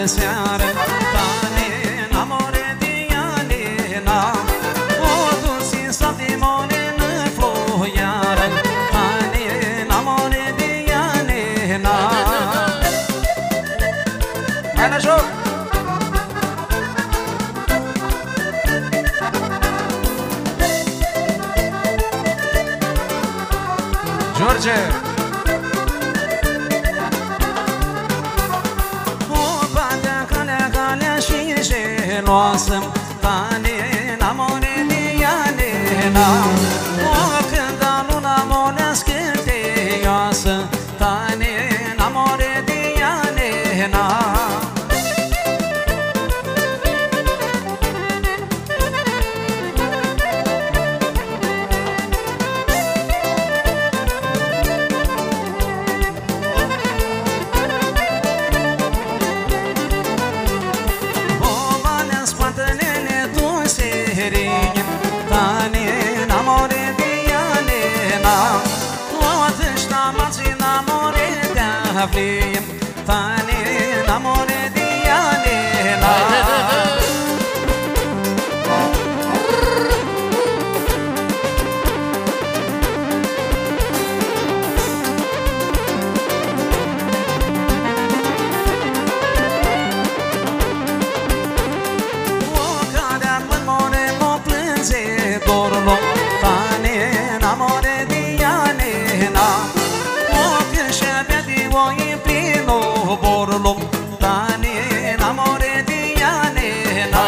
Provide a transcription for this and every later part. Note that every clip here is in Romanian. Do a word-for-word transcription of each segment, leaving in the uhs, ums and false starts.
seară, tane n-amore de Ianena, o dulci soapte morenă floiară, tane n-amore de Ianena. Hai la joc! George! Geloasă, tane n-amore de Ianena, o cânta luna monea scânteioasă, tane n-amore de Ianena. Tane n-amore de Ianena. O care în more mă plânge dorul, tane n-amore de Ianena. O când și-abia de oi borlo, tane n-amore de Ianena.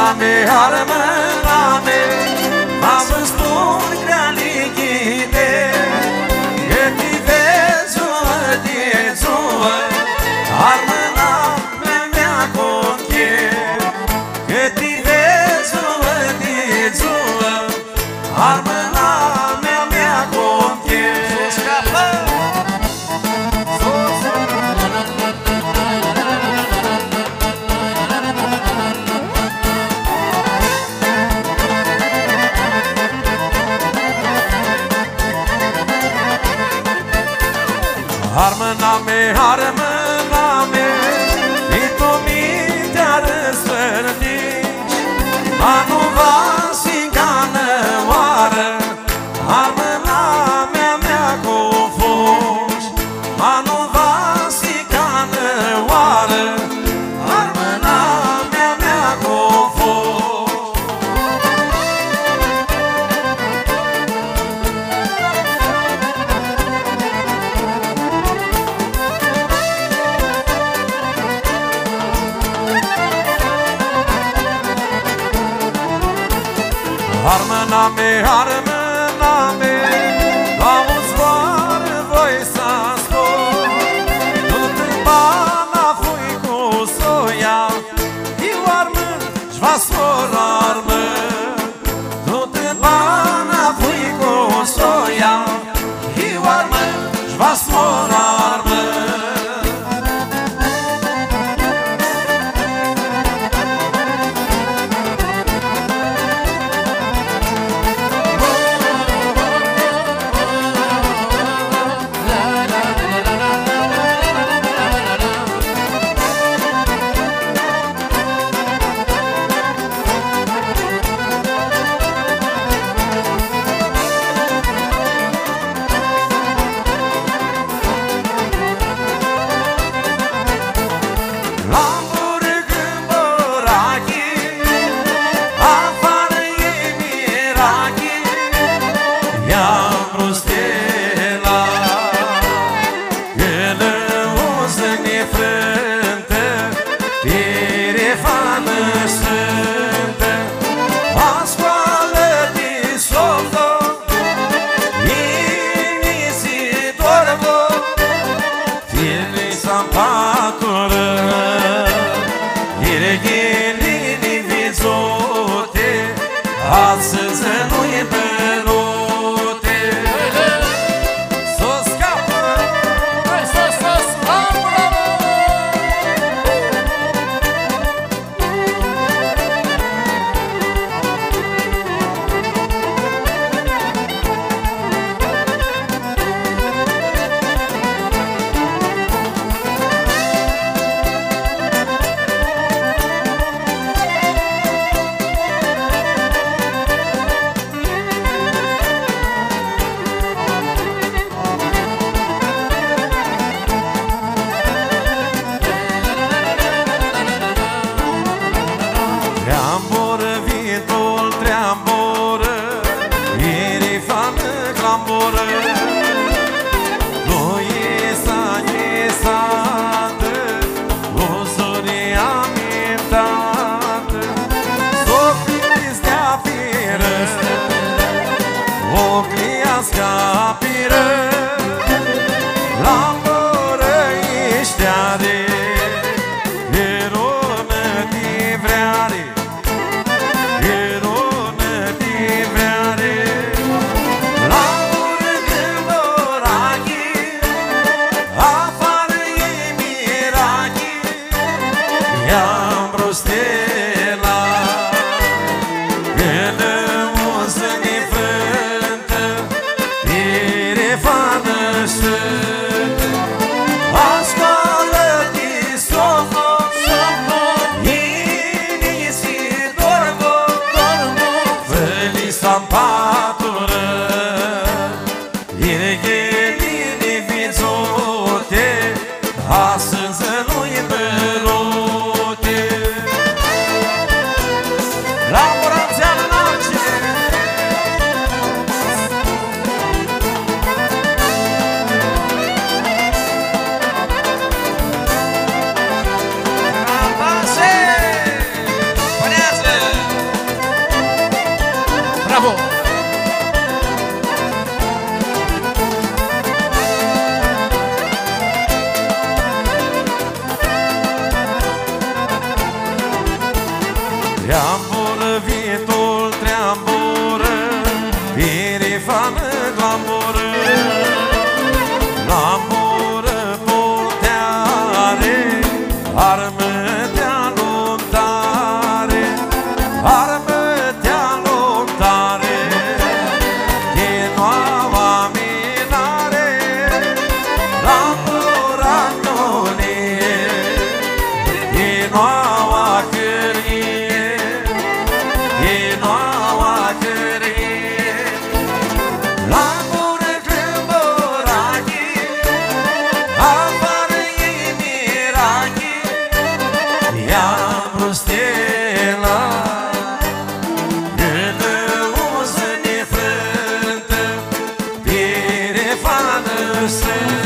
Armâname, armâname, am spun grea lichide, că ti vezi o diețuă, armâname mea conche, că ti vezi o diețuă, armâname mea conche. Armâname, armâname, și tu mintea răsfărnici, anu vasi ca năoară, armâname mea cu fugi, anu vasi ca năoară, armâname mea cu fugi. Armâname, armâname, la un zboară voi să spun, nu-te bana fui cu soia, eu armân și-va spor armân. Nu-te bana fui cu soia, eu armân și-va spor armân. Astăzi nu-i perute, s-o scapă, hai să se scapă. Treambură, vitul treambură, irifană clambură, nu iesa, iesată, uzuri amintată, s-o fiți de-a firă, o cliască apiră, lambură ișteare, i-am prostela, când muză nefrântă, irefană sfântă, ascoală-te somno, somno, inisi dormo, dormo, făli s-am patură, ireghelini vizote, astăzi nu-i perute. Понятно? the same.